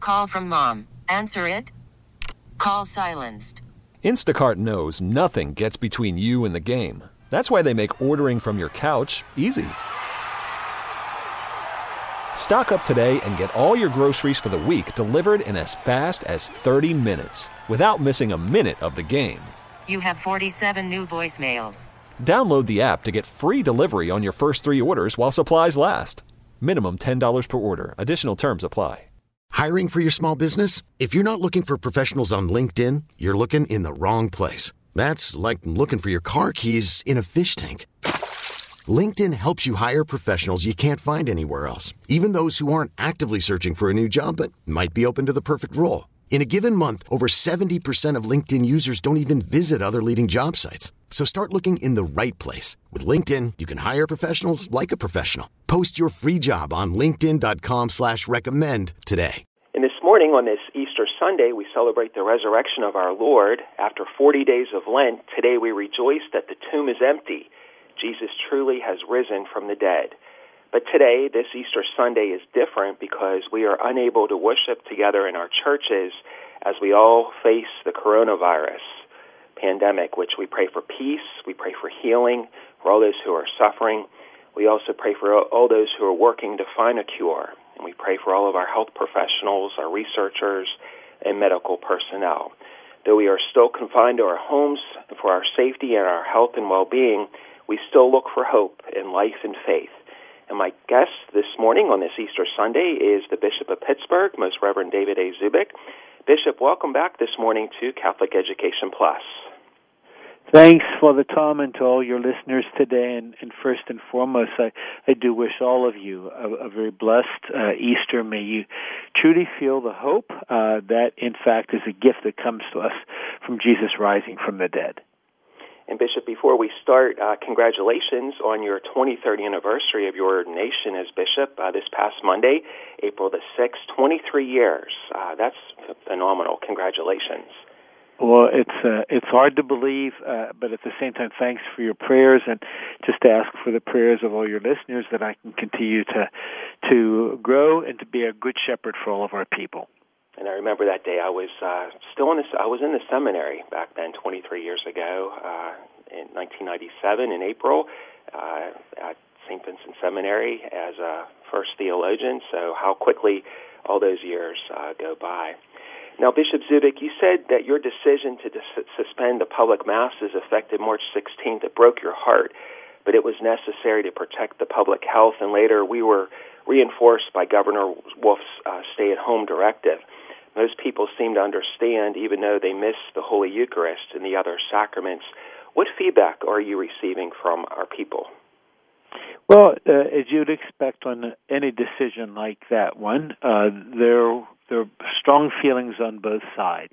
call from mom. Answer it. Call silenced. Instacart knows nothing gets between you and the game. That's why they make ordering from your couch easy. Stock up today and get all your groceries for the week delivered in as fast as 30 minutes without missing a minute of the game. You have 47 new voicemails. Download the app to get free delivery on your first 3 orders while supplies last. Minimum $10 per order. Additional terms apply. Hiring for your small business? If you're not looking for professionals on LinkedIn, you're looking in the wrong place. That's like looking for your car keys in a fish tank. LinkedIn helps you hire professionals you can't find anywhere else, even those who aren't actively searching for a new job but might be open to the perfect role. In a given month, over 70% of LinkedIn users don't even visit other leading job sites. So start looking in the right place. With LinkedIn, you can hire professionals like a professional. Post your free job on linkedin.com/recommend today. And this morning on this Easter Sunday, we celebrate the resurrection of our Lord. After 40 days of Lent, today we rejoice that the tomb is empty. Jesus truly has risen from the dead. But today, this Easter Sunday is different because we are unable to worship together in our churches as we all face the coronavirus pandemic, which we pray for peace, we pray for healing for all those who are suffering. We also pray for all those who are working to find a cure. And we pray for all of our health professionals, our researchers, and medical personnel. Though we are still confined to our homes for our safety and our health and well-being, we still look for hope in life and faith. And my guest this morning on this Easter Sunday is the Bishop of Pittsburgh, Most Reverend David A. Zubik. Bishop, welcome back this morning to Catholic Education Plus. Thanks, Father Tom, and to all your listeners today. And first and foremost, I do wish all of you a very blessed Easter. May you truly feel the hope that, in fact, is a gift that comes to us from Jesus rising from the dead. And Bishop, before we start, congratulations on your 23rd anniversary of your ordination as Bishop this past Monday, April the 6th, 23 years. That's phenomenal. Congratulations. Well, it's hard to believe, but at the same time, thanks for your prayers, and just to ask for the prayers of all your listeners that I can continue to grow and to be a good shepherd for all of our people. And I remember that day I was I was in the seminary back then, 23 years ago, in 1997 in April, at St. Vincent Seminary as a first theologian. So how quickly all those years go by. Now, Bishop Zubik, you said that your decision to suspend the public masses effective March 16th, it broke your heart, but it was necessary to protect the public health, and later we were reinforced by Governor Wolf's stay-at-home directive. Most people seem to understand, even though they miss the Holy Eucharist and the other sacraments. What feedback are you receiving from our people? Well, as you'd expect on any decision like that one, there are strong feelings on both sides.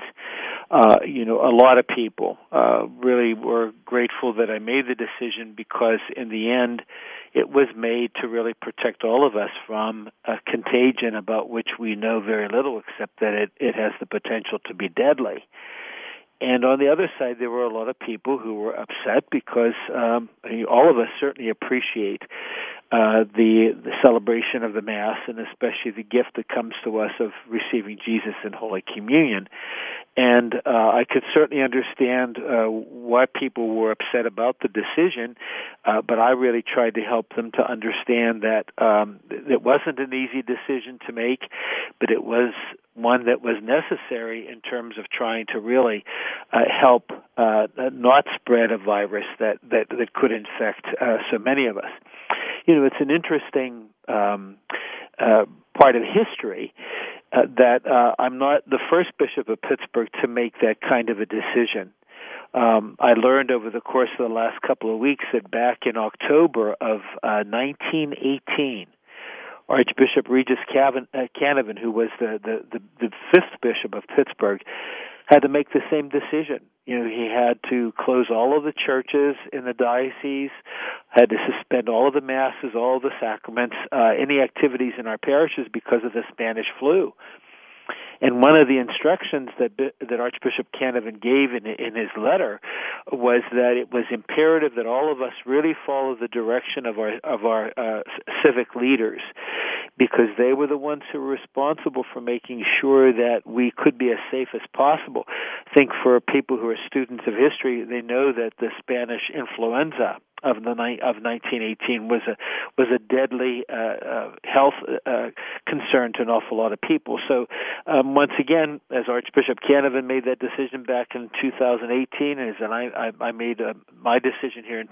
A lot of people really were grateful that I made the decision because in the end it was made to really protect all of us from a contagion about which we know very little except that it has the potential to be deadly. And on the other side, there were a lot of people who were upset because all of us certainly appreciate the celebration of the Mass and especially the gift that comes to us of receiving Jesus in Holy Communion. And I could certainly understand why people were upset about the decision, but I really tried to help them to understand that it wasn't an easy decision to make, but it was one that was necessary in terms of trying to really help not spread a virus that could infect so many of us. It's an interesting part of history that I'm not the first Bishop of Pittsburgh to make that kind of a decision. I learned over the course of the last couple of weeks that back in October of 1918, Archbishop Regis Canavan, who was the fifth Bishop of Pittsburgh, had to make the same decision. He had to close all of the churches in the diocese, had to suspend all of the masses, all of the sacraments, any activities in our parishes because of the Spanish flu. And one of the instructions that Archbishop Canavan gave in his letter was that it was imperative that all of us really follow the direction of our civic leaders, because they were the ones who were responsible for making sure that we could be as safe as possible. I think for people who are students of history, they know that the Spanish influenza of 1918 was a deadly health concern to an awful lot of people. So once again, as Archbishop Canavan made that decision back in 2018, and I made my decision here in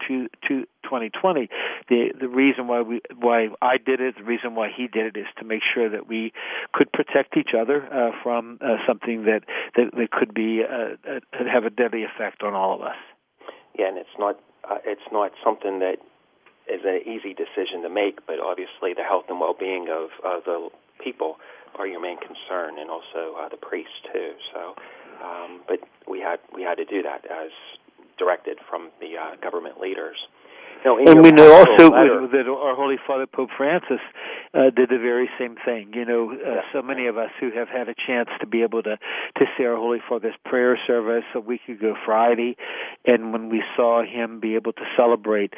2020, the reason why I did it, the reason why he did it, is to make sure that we could protect each other from something that could be have a deadly effect on all of us. Yeah, and it's not something that is an easy decision to make, but obviously the health and well-being of the people are your main concern, and also the priests too. So, but we had to do that as directed from the government leaders. Now, and we know also that our Holy Father Pope Francis did the very same thing. So many of us who have had a chance to be able to see our Holy Father's prayer service a week ago Friday, and when we saw him be able to celebrate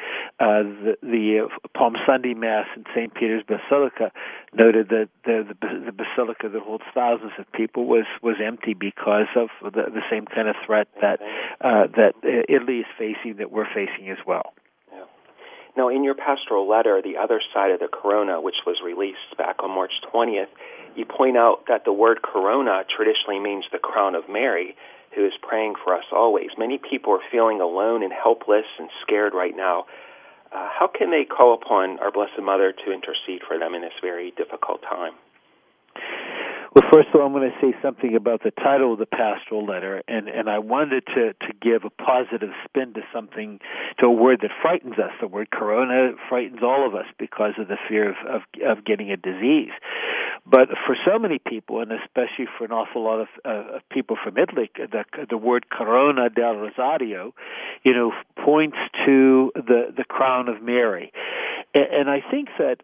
the Palm Sunday Mass in St. Peter's Basilica, noted that the basilica that holds thousands of people was empty because of the same kind of threat that Italy is facing, that we're facing as well. Now, in your pastoral letter, The Other Side of the Corona, which was released back on March 20th, you point out that the word corona traditionally means the crown of Mary, who is praying for us always. Many people are feeling alone and helpless and scared right now. How can they call upon our Blessed Mother to intercede for them in this very difficult time? Well, first of all, I'm going to say something about the title of the pastoral letter, and I wanted to give a positive spin to a word that frightens us. The word corona frightens all of us because of the fear of getting a disease. But for so many people, and especially for an awful lot of people from Italy, the word Corona del Rosario, points to the crown of Mary. And I think that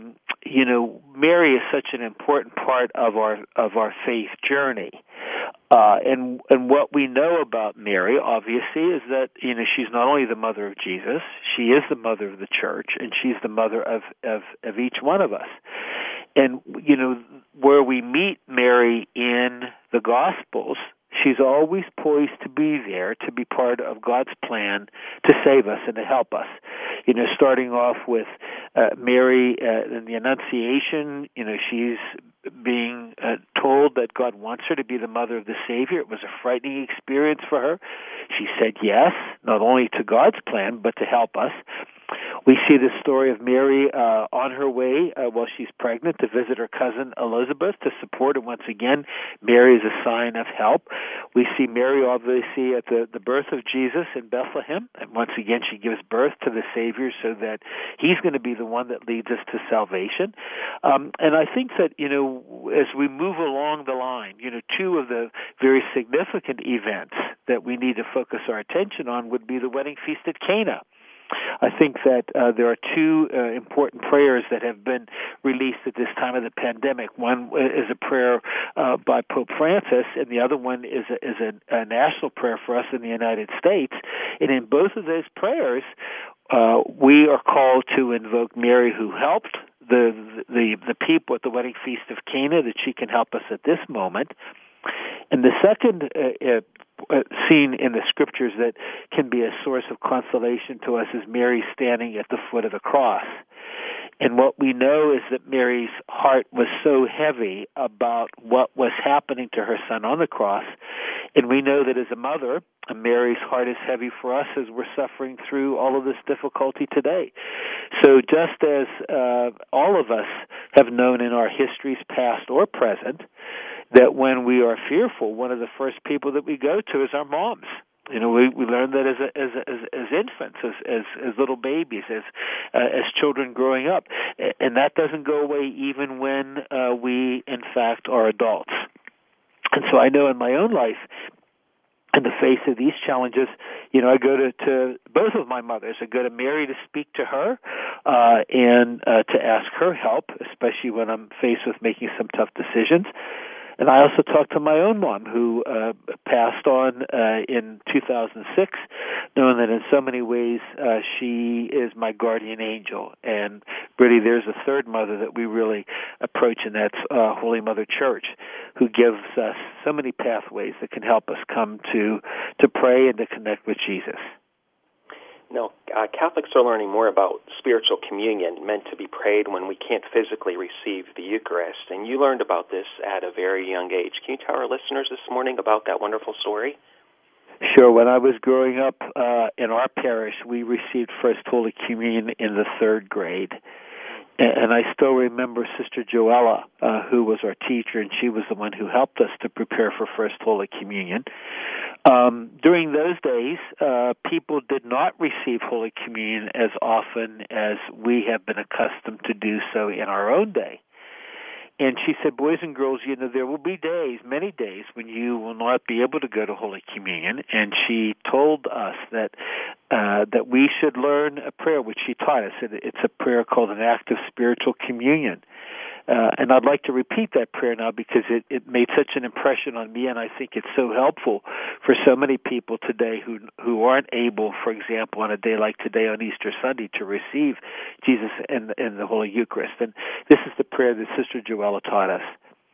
Mary is such an important part of our faith journey. And what we know about Mary, obviously, is that she's not only the mother of Jesus, she is the mother of the Church, and she's the mother of each one of us. And where we meet Mary in the Gospels, she's always poised to be there, to be part of God's plan to save us and to help us. Starting off with Mary in the Annunciation, she's being told that God wants her to be the mother of the Savior. It was a frightening experience for her. She said yes, not only to God's plan, but to help us. We see the story of Mary on her way while she's pregnant to visit her cousin Elizabeth to support her. Once again, Mary is a sign of help. We see Mary obviously at the birth of Jesus in Bethlehem, and once again she gives birth to the Savior so that he's going to be the one that leads us to salvation. And I think that, as we move along the line, two of the very significant events that we need to focus our attention on would be the wedding feast at Cana. I think that there are two important prayers that have been released at this time of the pandemic. One is a prayer by Pope Francis, and the other one is a national prayer for us in the United States. And in both of those prayers, we are called to invoke Mary, who helped the people at the wedding feast of Cana, that she can help us at this moment. And the second scene in the Scriptures that can be a source of consolation to us is Mary standing at the foot of the cross. And what we know is that Mary's heart was so heavy about what was happening to her son on the cross. And we know that as a mother, Mary's heart is heavy for us as we're suffering through all of this difficulty today. So just as all of us have known in our histories, past or present, that when we are fearful, one of the first people that we go to is our moms. We learn that as infants, as little babies, as children growing up, and that doesn't go away even when we, in fact, are adults. And so I know in my own life, in the face of these challenges, I go to both of my mothers. I go to Mary to speak to her and to ask her help, especially when I'm faced with making some tough decisions. And I also talked to my own mom, who passed on in 2006, knowing that in so many ways she is my guardian angel. And really, there's a third mother that we really approach, and that's Holy Mother Church, who gives us so many pathways that can help us come to pray and to connect with Jesus. Now, Catholics are learning more about spiritual communion, meant to be prayed when we can't physically receive the Eucharist. And you learned about this at a very young age. Can you tell our listeners this morning about that wonderful story? Sure. When I was growing up in our parish, we received First Holy Communion in the third grade. And I still remember Sister Joella, who was our teacher, and she was the one who helped us to prepare for First Holy Communion. During those days, people did not receive Holy Communion as often as we have been accustomed to do so in our own day. And she said, boys and girls, there will be days, many days, when you will not be able to go to Holy Communion. And she told us that we should learn a prayer, which she taught us. It's a prayer called an act of spiritual communion. And I'd like to repeat that prayer now because it made such an impression on me, and I think it's so helpful for so many people today who aren't able, for example, on a day like today on Easter Sunday, to receive Jesus in the Holy Eucharist. And this is the prayer that Sister Joella taught us.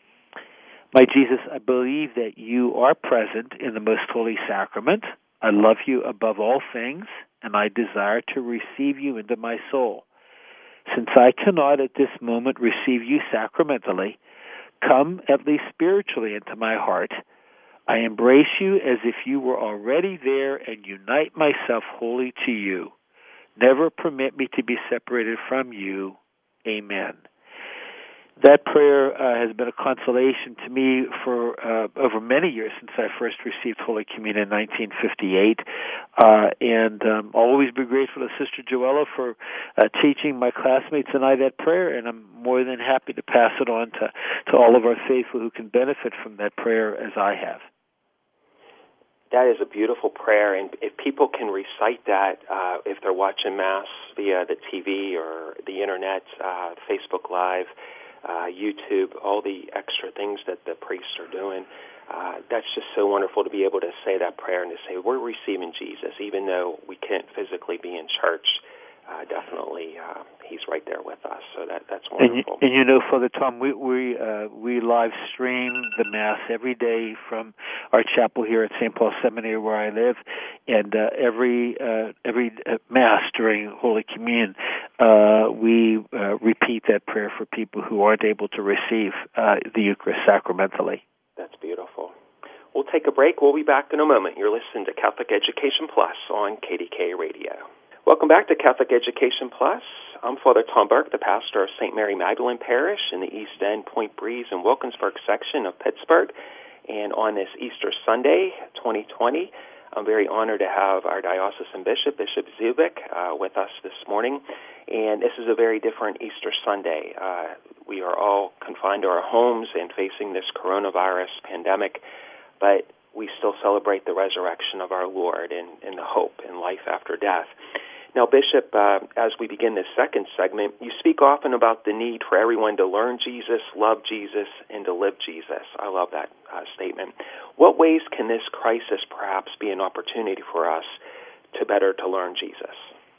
My Jesus, I believe that you are present in the most holy sacrament. I love you above all things, and I desire to receive you into my soul. Since I cannot at this moment receive you sacramentally, come at least spiritually into my heart. I embrace you as if you were already there and unite myself wholly to you. Never permit me to be separated from you. Amen. That prayer has been a consolation to me for over many years since I first received Holy Communion in 1958. And I'll always be grateful to Sister Joella for teaching my classmates and I that prayer, and I'm more than happy to pass it on to all of our faithful who can benefit from that prayer as I have. That is a beautiful prayer, and if people can recite that, if they're watching Mass via the TV or the Internet, Facebook Live, YouTube, all the extra things that the priests are doing, that's just so wonderful to be able to say that prayer and to say we're receiving Jesus, even though we can't physically be in church. Definitely, he's right there with us. So that's wonderful. And Father Tom, we live stream the Mass every day from our chapel here at St. Paul Seminary, where I live, and every Mass during Holy Communion, we repeat that prayer for people who aren't able to receive the Eucharist sacramentally. That's beautiful. We'll take a break. We'll be back in a moment. You're listening to Catholic Education Plus on KDK Radio. Welcome back to Catholic Education Plus. I'm Father Tom Burke, the pastor of St. Mary Magdalene Parish in the East End, Point Breeze, and Wilkinsburg section of Pittsburgh. And on this Easter Sunday, 2020, I'm very honored to have our diocesan bishop, Bishop Zubik, with us this morning. And this is a very different Easter Sunday. We are all confined to our homes and facing this coronavirus pandemic, but we still celebrate the resurrection of our Lord and the hope in life after death. Now, Bishop, as we begin this second segment, you speak often about the need for everyone to learn Jesus, love Jesus, and to live Jesus. I love that statement. What ways can this crisis perhaps be an opportunity for us to learn Jesus?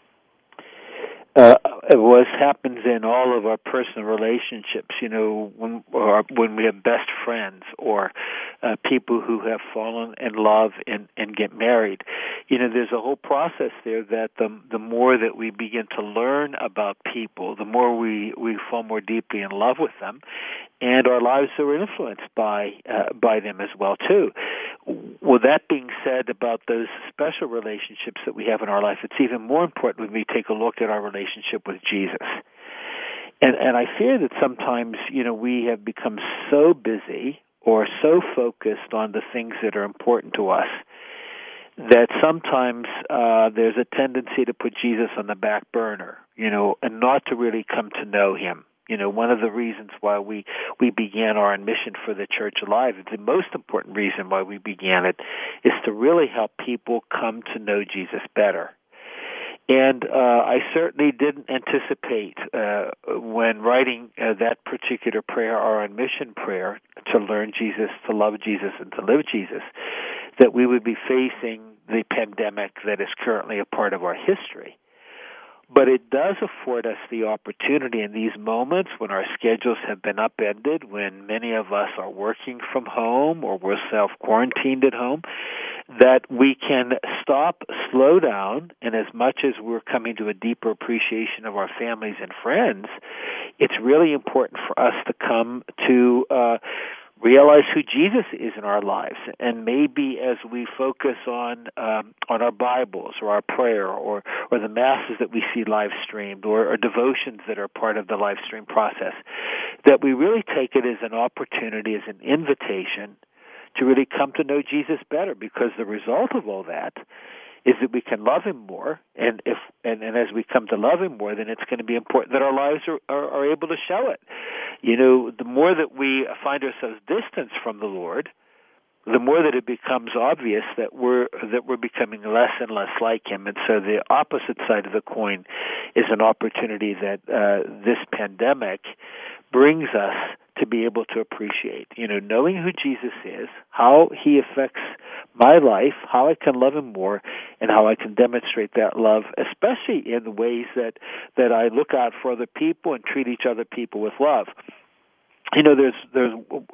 What happens in all of our personal relationships, when we have best friends or people who have fallen in love and get married, there's a whole process there that the more that we begin to learn about people, the more we fall more deeply in love with them, and our lives are influenced by them as well too. With that being said, about those special relationships that we have in our life, it's even more important when we take a look at our relationship with Jesus. And I fear that sometimes, we have become so busy or so focused on the things that are important to us that sometimes there's a tendency to put Jesus on the back burner, and not to really come to know him. One of the reasons why we began our mission for the Church Alive, the most important reason why we began it, is to really help people come to know Jesus better. And I certainly didn't anticipate when writing that particular prayer, our on mission prayer, to learn Jesus, to love Jesus, and to live Jesus, that we would be facing the pandemic that is currently a part of our history. But it does afford us the opportunity in these moments when our schedules have been upended, when many of us are working from home or we're self-quarantined at home, that we can stop, slow down, and as much as we're coming to a deeper appreciation of our families and friends, it's really important for us to come to realize who Jesus is in our lives. And maybe as we focus on our Bibles or our prayer or the Masses that we see live streamed or devotions that are part of the live stream process, that we really take it as an opportunity, as an invitation to really come to know Jesus better, because the result of all that is that we can love Him more, and as we come to love Him more, then it's going to be important that our lives are able to show it. You know, the more that we find ourselves distanced from the Lord, the more that it becomes obvious that we're becoming less and less like Him. And so the opposite side of the coin is an opportunity that this pandemic brings us to be able to appreciate. You know, knowing who Jesus is, how He affects my life, how I can love Him more, and how I can demonstrate that love, especially in the ways that I look out for other people and treat each other people with love. You know, there's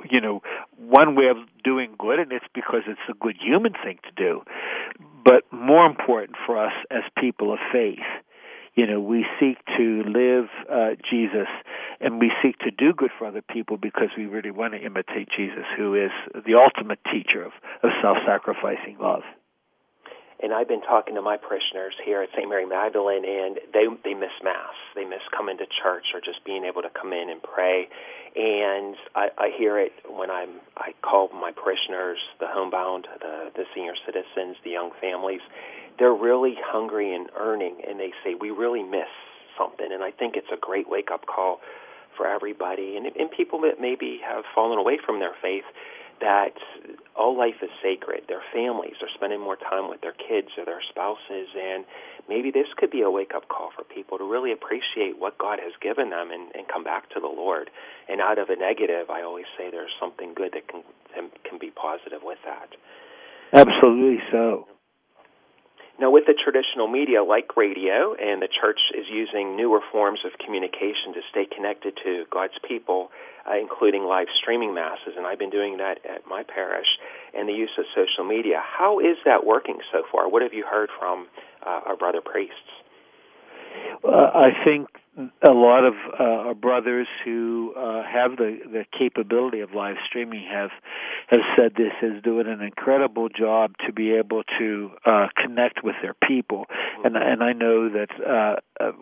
one way of doing good, and it's because it's a good human thing to do. But more important for us as people of faith, you know, we seek to live Jesus, and we seek to do good for other people because we really want to imitate Jesus, who is the ultimate teacher of self-sacrificing love. And I've been talking to my parishioners here at St. Mary Magdalene, and they miss Mass. They miss coming to church or just being able to come in and pray. And I hear it when I call my parishioners, the homebound, the senior citizens, the young families. They're really hungry and yearning, and they say, we really miss something. And I think it's a great wake-up call for everybody. And people that maybe have fallen away from their faith, that all life is sacred. Their families are spending more time with their kids or their spouses, and maybe this could be a wake-up call for people to really appreciate what God has given them and come back to the Lord. And out of a negative, I always say there's something good that can be positive with that. Absolutely so. Now, with the traditional media like radio, and the church is using newer forms of communication to stay connected to God's people, including live streaming Masses, and I've been doing that at my parish, and the use of social media. How is that working so far? What have you heard from our brother priests? I think a lot of our brothers who have the capability of live streaming have said this is doing an incredible job to be able to connect with their people. And I know that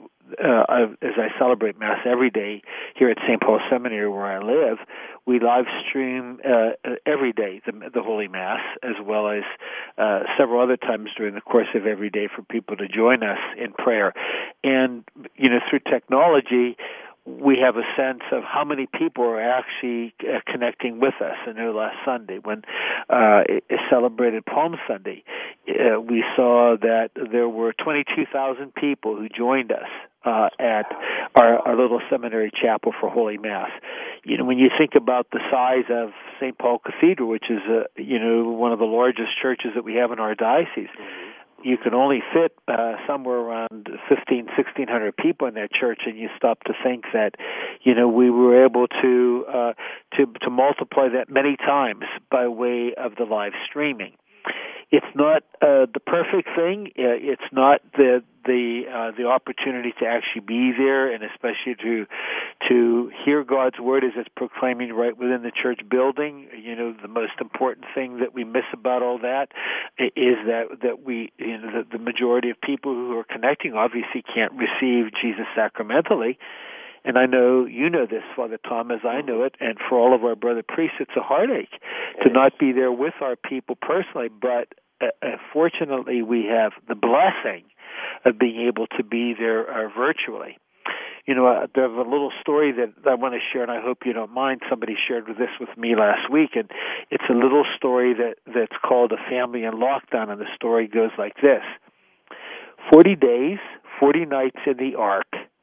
as I celebrate Mass every day here at St. Paul Seminary where I live, we live stream every day the Holy Mass, as well as several other times during the course of every day for people to join us in prayer. And, you know, through technology, we have a sense of how many people are actually connecting with us. I know last Sunday when it celebrated Palm Sunday, we saw that there were 22,000 people who joined us at our little seminary chapel for Holy Mass. You know, when you think about the size of St. Paul Cathedral, which is one of the largest churches that we have in our diocese, you can only fit somewhere around 1,600 people in that church, and you stop to think that, you know, we were able to multiply that many times by way of the live streaming. It's not the perfect thing. It's not the opportunity to actually be there, and especially to hear God's word as it's proclaiming right within the church building. You know, the most important thing that we miss about all that is that we, you know, the majority of people who are connecting obviously can't receive Jesus sacramentally. And I know you know this, Father Tom, as I know it, and for all of our brother priests, it's a heartache to not be there with our people personally, but fortunately we have the blessing of being able to be there virtually. You know, there's a little story that I want to share, and I hope you don't mind. Somebody shared this with me last week, and it's a little story that's called A Family in Lockdown, and the story goes like this. 40 days, 40 nights in the ark.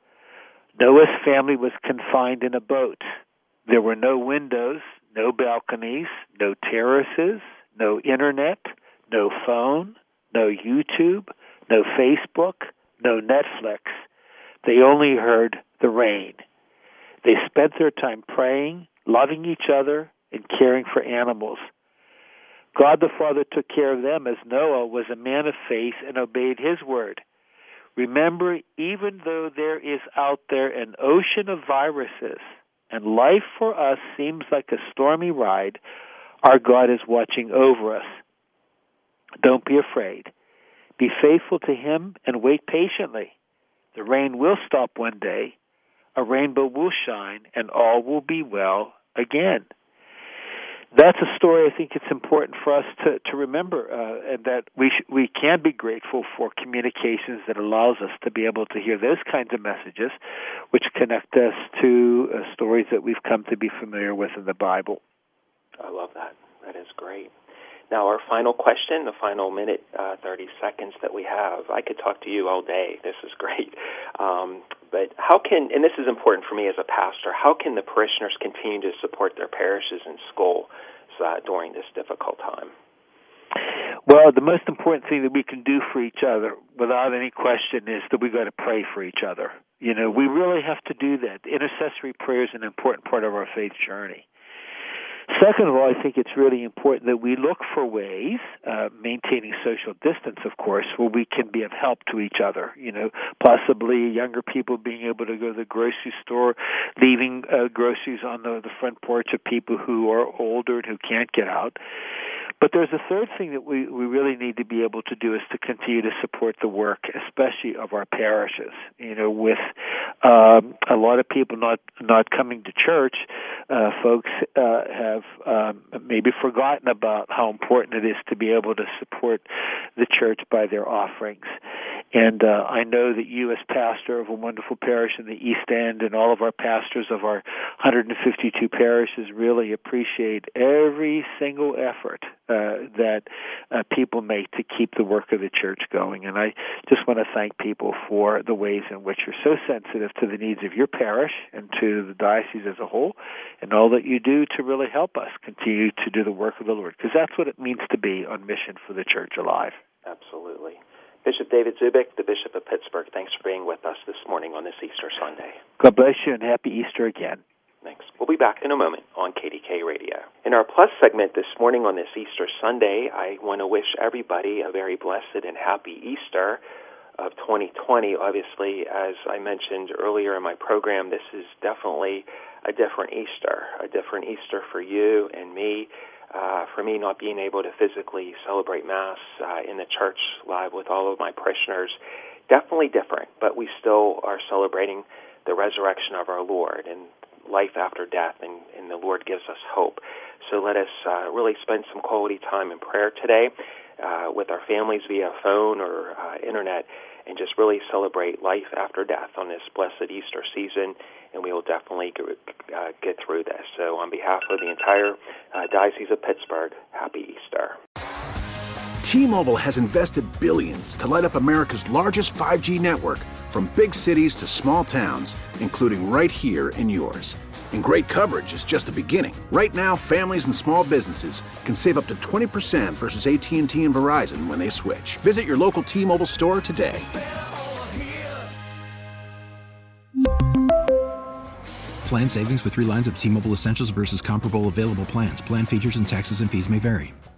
Noah's family was confined in a boat. There were no windows, no balconies, no terraces, no internet, no phone, no YouTube, no Facebook, no Netflix. They only heard the rain. They spent their time praying, loving each other, and caring for animals. God the Father took care of them as Noah was a man of faith and obeyed his word. Remember, even though there is out there an ocean of viruses and life for us seems like a stormy ride, our God is watching over us. Don't be afraid. Be faithful to him and wait patiently. The rain will stop one day, a rainbow will shine, and all will be well again. That's a story I think it's important for us to remember, and that we can be grateful for communications that allows us to be able to hear those kinds of messages, which connect us to stories that we've come to be familiar with in the Bible. I love that. That is great. Now, our final question, the final minute, 30 seconds that we have. I could talk to you all day. This is great. But how can, and this is important for me as a pastor, how can the parishioners continue to support their parishes and schools during this difficult time? Well, the most important thing that we can do for each other, without any question, is that we've got to pray for each other. You know, we really have to do that. Intercessory prayer is an important part of our faith journey. Second of all, I think it's really important that we look for ways, maintaining social distance, of course, where we can be of help to each other. You know, possibly younger people being able to go to the grocery store, leaving groceries on the front porch of people who are older and who can't get out. But there's a third thing that we really need to be able to do is to continue to support the work, especially of our parishes. You know, with a lot of people not coming to church, folks have maybe forgotten about how important it is to be able to support the church by their offerings. And I know that you, as pastor of a wonderful parish in the East End, and all of our pastors of our 152 parishes really appreciate every single effort that people make to keep the work of the church going. And I just want to thank people for the ways in which you're so sensitive to the needs of your parish and to the diocese as a whole, and all that you do to really help us continue to do the work of the Lord, because that's what it means to be on mission for the church alive. Absolutely. Bishop David Zubik, the Bishop of Pittsburgh, thanks for being with us this morning on this Easter Sunday. God bless you, and happy Easter again. Thanks. We'll be back in a moment on KDK Radio. In our Plus segment this morning on this Easter Sunday, I want to wish everybody a very blessed and happy Easter of 2020. Obviously, as I mentioned earlier in my program, this is definitely a different Easter for you and me. For me, not being able to physically celebrate Mass in the church live with all of my parishioners, definitely different, but we still are celebrating the resurrection of our Lord and life after death, and the Lord gives us hope. So let us really spend some quality time in prayer today with our families via phone or internet, and just really celebrate life after death on this blessed Easter season, and we will definitely get through this. So on behalf of the entire Diocese of Pittsburgh, happy Easter. T-Mobile has invested billions to light up America's largest 5G network, from big cities to small towns, including right here in yours. And great coverage is just the beginning. Right now, families and small businesses can save up to 20% versus AT&T and Verizon when they switch. Visit your local T-Mobile store today. Plan savings with 3 lines of T-Mobile Essentials versus comparable available plans. Plan features and taxes and fees may vary.